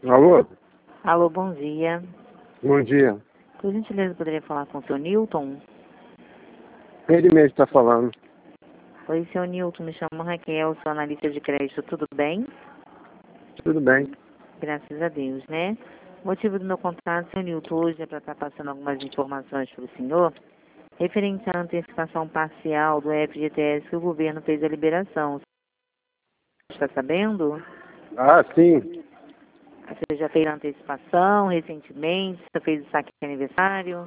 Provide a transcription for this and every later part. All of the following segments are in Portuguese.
Alô? Alô, bom dia. Bom dia. Por gentileza, poderia falar com o seu Newton? Ele mesmo está falando. Oi, seu Newton, me chamo Raquel, sou analista de crédito, tudo bem? Tudo bem. Graças a Deus, né? O motivo do meu contato, seu Newton, hoje é para estar passando algumas informações para o senhor, referente à antecipação parcial do FGTS que o governo fez a liberação. Você está sabendo? Ah, sim. Você já fez a antecipação recentemente? Você fez o saque de aniversário?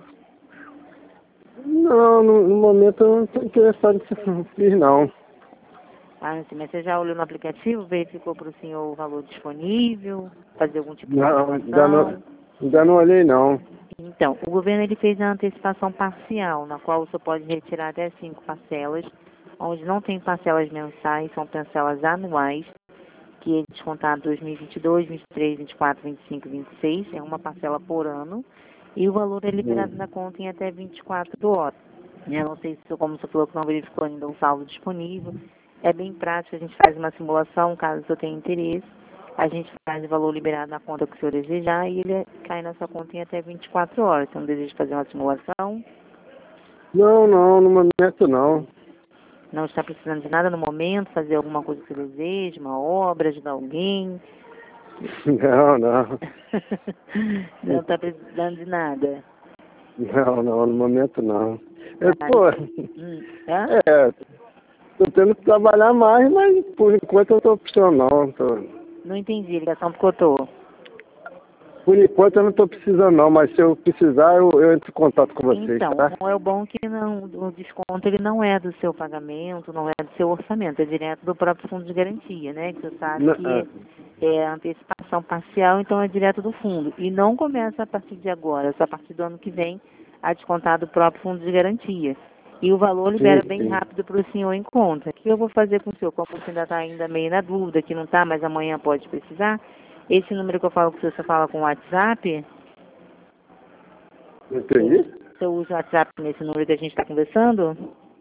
Não, no momento eu não estou interessado em fiz, não. Ah, sim, mas você já olhou no aplicativo, verificou para o senhor o valor disponível, fazer algum tipo de Não, simulação? ainda não olhei, não. Então, o governo ele fez a antecipação parcial, na qual você pode retirar até 5 parcelas, onde não tem parcelas mensais, são parcelas anuais, que é descontado 2022, 23, 24, 25, 26, é uma parcela por ano, e o valor é liberado na conta em até 24 horas. Eu não sei se, como você falou que não verificou ainda o saldo disponível, é bem prático, a gente faz uma simulação, caso o senhor tenha interesse, a gente faz o valor liberado na conta que o senhor desejar e ele cai na sua conta em até 24 horas. Você não deseja fazer uma simulação? Não, no momento não. Não está precisando de nada no momento, fazer alguma coisa que você deseja, uma obra, ajudar alguém? Não. Não está precisando de nada. Não, no momento não. Tá? Tô tendo que trabalhar mais, mas por enquanto eu tô opcional. Não entendi, ligação picotou. Por enquanto eu não estou precisando não, mas se eu precisar eu entro em contato com vocês, Então, tá? é o bom que não, o desconto ele não é do seu pagamento, não é do seu orçamento, é direto do próprio fundo de garantia, né? Que você sabe que é antecipação parcial, então é direto do fundo. E não começa a partir de agora, só a partir do ano que vem a descontar do próprio fundo de garantia. E o valor libera bem rápido para o senhor em conta. O que eu vou fazer com o senhor? Como você ainda está ainda meio na dúvida, que não está, mas amanhã pode precisar, esse número que eu falo com o senhor, você fala com o WhatsApp? Entendi? Você usa o WhatsApp nesse número que a gente está conversando?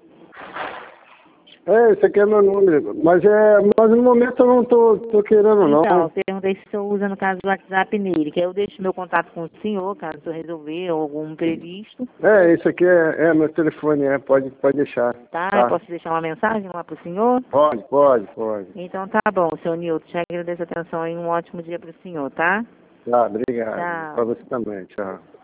Esse aqui é meu número, mas no momento eu não tô querendo não. Então, eu perguntei se o senhor usa, no caso, o WhatsApp nele, que aí eu deixo meu contato com o senhor, caso o senhor resolver algum imprevisto. Esse aqui é meu telefone, pode deixar. Tá? Eu posso deixar uma mensagem lá para o senhor? Pode. Então tá bom, seu Nilton, te agradeço a atenção e um ótimo dia para o senhor, tá? Tá, obrigado. Tchau. Para você também, tchau.